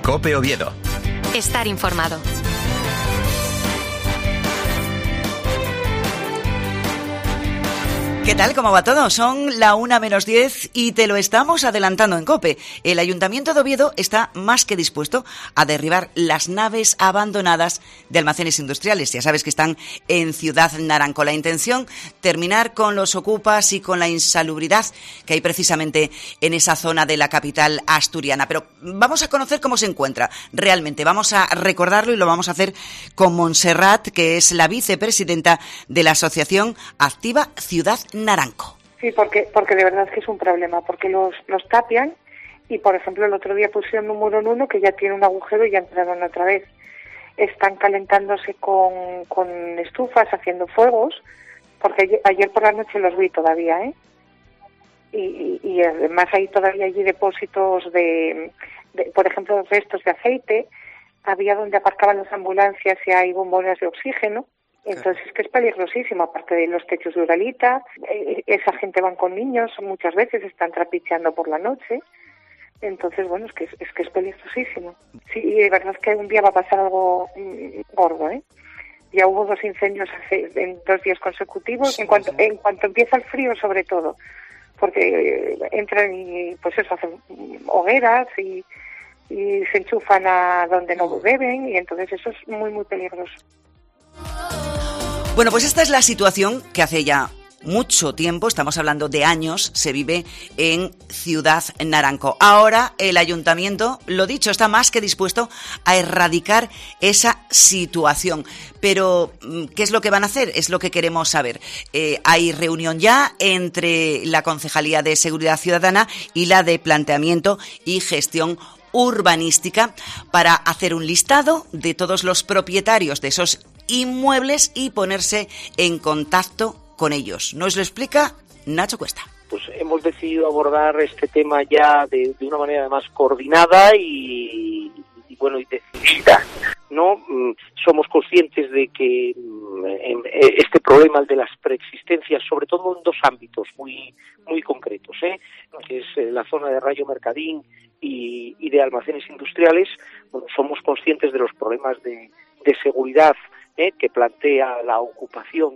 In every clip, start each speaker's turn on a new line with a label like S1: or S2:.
S1: COPE Oviedo.
S2: Estar informado.
S3: ¿Qué tal? ¿Cómo va todo? Son la 1:10 y te lo estamos adelantando en COPE. El Ayuntamiento de Oviedo está más que dispuesto a derribar las naves abandonadas de almacenes industriales. Ya sabes que están en Ciudad Naranco. La intención, terminar con los ocupas y con la insalubridad que hay precisamente en esa zona de la capital asturiana. Pero vamos a conocer cómo se encuentra realmente. Vamos a recordarlo y lo vamos a hacer con Montserrat, que es la vicepresidenta de la Asociación Activa Ciudad Naranco.
S4: Sí, porque de verdad es que es un problema, porque los tapian y, por ejemplo, el otro día pusieron un muro en uno que ya tiene un agujero y ya entraron otra vez. Están calentándose con estufas, haciendo fuegos, porque ayer por la noche los vi todavía, ¿eh? Y además hay todavía allí depósitos de, por ejemplo, restos de aceite. Había donde aparcaban las ambulancias y hay bombonas de oxígeno. Entonces es que es peligrosísimo, aparte de los techos de Uralita. Esa gente van con niños, muchas veces están trapicheando por la noche. Entonces, bueno, es que es peligrosísimo. Sí, y de verdad es que un día va a pasar algo gordo, ¿eh? Ya hubo 2 incendios en 2 días consecutivos, sí, en cuanto empieza el frío, sobre todo, porque entran y pues eso, hacen hogueras y se enchufan a donde no deben, y entonces eso es muy, muy peligroso.
S3: Bueno, pues esta es la situación que hace ya mucho tiempo, estamos hablando de años, se vive en Ciudad Naranco. Ahora el ayuntamiento, lo dicho, está más que dispuesto a erradicar esa situación. Pero, ¿qué es lo que van a hacer? Es lo que queremos saber. Hay reunión ya entre la Concejalía de Seguridad Ciudadana y la de Planteamiento y Gestión Urbanística para hacer un listado de todos los propietarios de esos inmuebles y ponerse en contacto con ellos. Nos lo explica Nacho Cuesta.
S5: Pues hemos decidido abordar este tema ya de una manera más coordinada y decidida, ¿no? Somos conscientes de que este problema, el de las preexistencias, sobre todo en 2 ámbitos muy concretos, que es la zona de Rayo Mercadín y de almacenes industriales. Bueno, somos conscientes de los problemas de seguridad que plantea la ocupación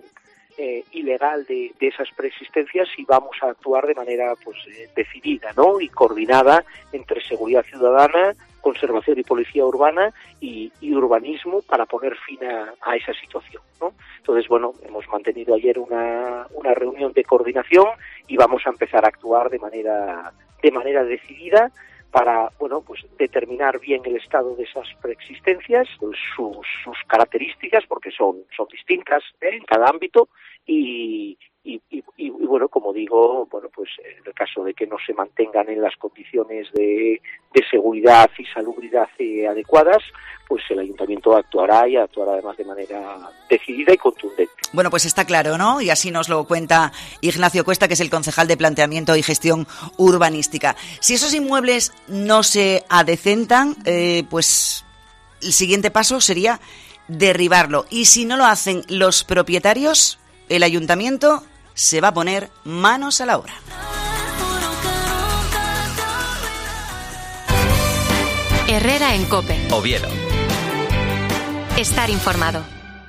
S5: ilegal de esas preexistencias, y vamos a actuar de manera decidida, ¿no? Y coordinada entre seguridad ciudadana, conservación y policía urbana y urbanismo para poner fin a esa situación, ¿no? Entonces, bueno, hemos mantenido ayer una reunión de coordinación y vamos a empezar a actuar de manera decidida para, determinar bien el estado de esas preexistencias, sus características, porque son distintas en cada ámbito, y como digo, en el caso de que no se mantengan en las condiciones de seguridad y salubridad adecuadas, pues el ayuntamiento actuará además de manera decidida y contundente.
S3: Bueno, pues está claro, ¿no? Y así nos lo cuenta Ignacio Cuesta, que es el concejal de Planteamiento y Gestión Urbanística. Si esos inmuebles no se adecentan, pues el siguiente paso sería derribarlo. Y si no lo hacen los propietarios, el ayuntamiento se va a poner manos a la obra.
S2: Herrera en COPE.
S1: Oviedo.
S2: Estar informado.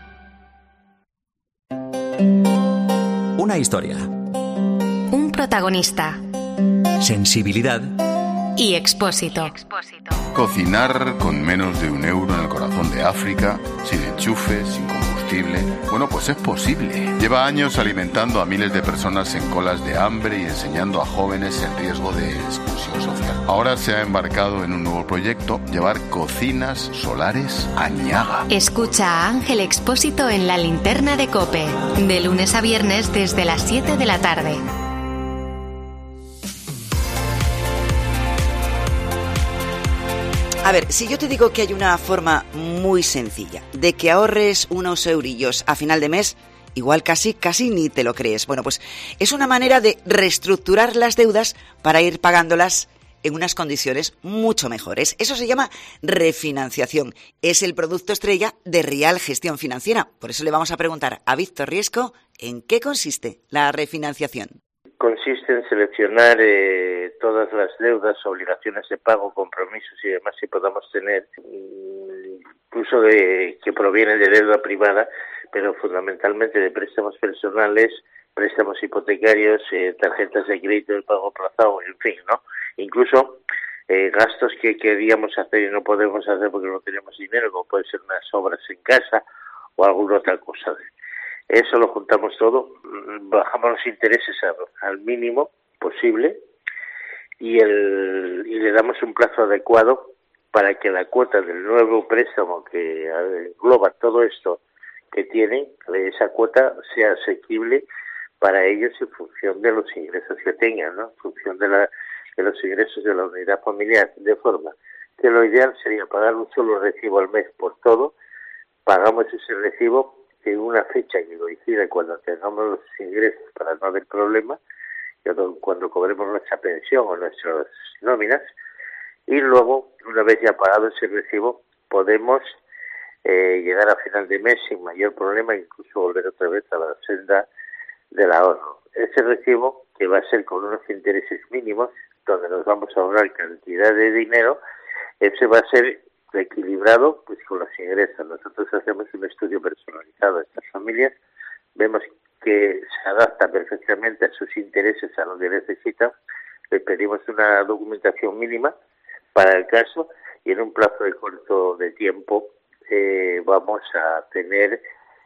S1: Una historia.
S2: Un protagonista.
S1: Sensibilidad.
S2: Y Expósito.
S6: Cocinar con menos de €1 en el corazón de África, sin enchufe, sin combustible. Bueno, pues es posible. Lleva años alimentando a miles de personas en colas de hambre y enseñando a jóvenes el riesgo de exclusión social. Ahora se ha embarcado en un nuevo proyecto: llevar cocinas solares a Niaga.
S2: Escucha a Ángel Expósito en La Linterna de COPE, de lunes a viernes desde las 7 de la tarde.
S3: A ver, si yo te digo que hay una forma muy sencilla de que ahorres unos eurillos a final de mes, igual casi ni te lo crees. Bueno, pues es una manera de reestructurar las deudas para ir pagándolas en unas condiciones mucho mejores. Eso se llama refinanciación. Es el producto estrella de Rial Gestión Financiera. Por eso le vamos a preguntar a Víctor Riesco en qué consiste la refinanciación.
S7: consiste en seleccionar todas las deudas, obligaciones de pago, compromisos y demás que podamos tener, incluso que provienen de deuda privada, pero fundamentalmente de préstamos personales, préstamos hipotecarios, tarjetas de crédito de pago aplazado, en fin, ¿no? Incluso gastos que queríamos hacer y no podemos hacer porque no tenemos dinero, como puede ser unas obras en casa o alguna otra cosa. Eso lo juntamos todo, bajamos los intereses al mínimo posible y le damos un plazo adecuado para que la cuota del nuevo préstamo que engloba todo esto que tienen, esa cuota sea asequible para ellos en función de los ingresos que tengan, ¿no? En función de los ingresos de la unidad familiar, de forma que lo ideal sería pagar un solo recibo al mes por todo, pagamos ese recibo en una fecha que coincida cuando tengamos los ingresos para no haber problema, cuando cobremos nuestra pensión o nuestras nóminas, y luego, una vez ya pagado ese recibo, podemos llegar a final de mes sin mayor problema, incluso volver otra vez a la senda del ahorro. Ese recibo, que va a ser con unos intereses mínimos, donde nos vamos a ahorrar cantidad de dinero, ese va a ser equilibrado pues con los ingresos. Nosotros hacemos un estudio personalizado a estas familias, vemos que se adapta perfectamente a sus intereses, a lo que necesitan, les pedimos una documentación mínima para el caso y en un plazo de corto de tiempo vamos a tener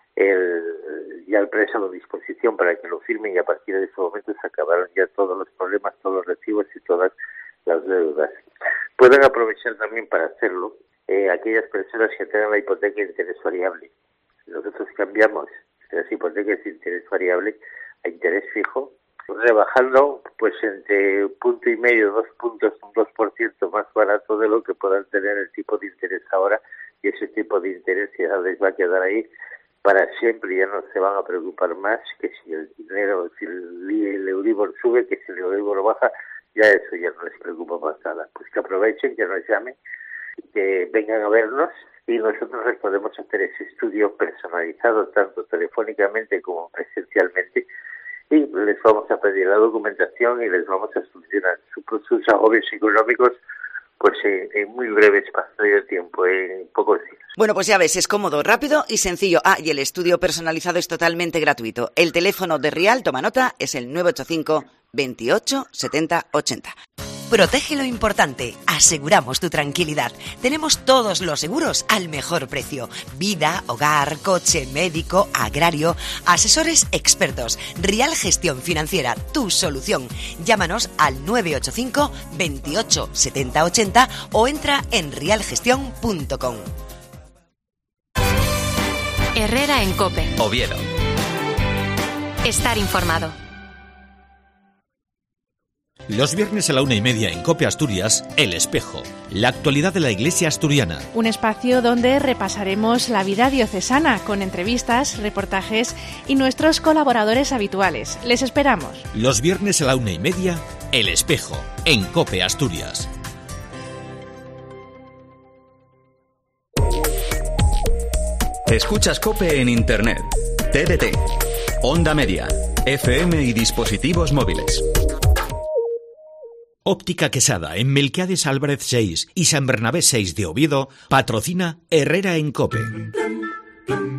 S7: ya el préstamo a disposición para que lo firmen y a partir de ese momento se acabaron ya todos los problemas, todos los recibos y todas las deudas. Pueden aprovechar también para hacerlo aquellas personas que tengan la hipoteca de interés variable. Nosotros cambiamos las hipotecas de interés variable a interés fijo, rebajando pues entre 1,5, 2 puntos, un 2% más barato de lo que puedan tener el tipo de interés ahora, y ese tipo de interés ya les va a quedar ahí para siempre, ya no se van a preocupar más que si el dinero, si el Euribor sube, que si el Euribor baja, ya eso ya no les preocupa más nada. Pues que aprovechen, que nos llamen, que vengan a vernos y nosotros les podemos hacer ese estudio personalizado tanto telefónicamente como presencialmente y les vamos a pedir la documentación y les vamos a solucionar sus agobios económicos pues en muy breve espacio de tiempo, en pocos días.
S3: Bueno, pues ya ves, es cómodo, rápido y sencillo. Y el estudio personalizado es totalmente gratuito. El teléfono de Rial, toma nota, es el 985 28 70 80.
S8: Protege lo importante, aseguramos tu tranquilidad. Tenemos todos los seguros al mejor precio. Vida, hogar, coche, médico, agrario, asesores expertos. Rial Gestión Financiera, tu solución. Llámanos al 985 28 70 80 o entra en rialgestión.com.
S2: Herrera en COPE.
S1: Oviedo.
S2: Estar informado.
S9: Los viernes a la 1:30 en COPE Asturias, El Espejo, la actualidad de la Iglesia asturiana.
S10: Un espacio donde repasaremos la vida diocesana con entrevistas, reportajes y nuestros colaboradores habituales. Les esperamos.
S9: Los viernes a la 1:30, El Espejo, en COPE Asturias.
S1: Escuchas COPE en Internet, TDT, Onda Media, FM y dispositivos móviles.
S9: Óptica Quesada, en Melquiades Álvarez 6 y San Bernabé 6 de Oviedo, patrocina Herrera en COPE.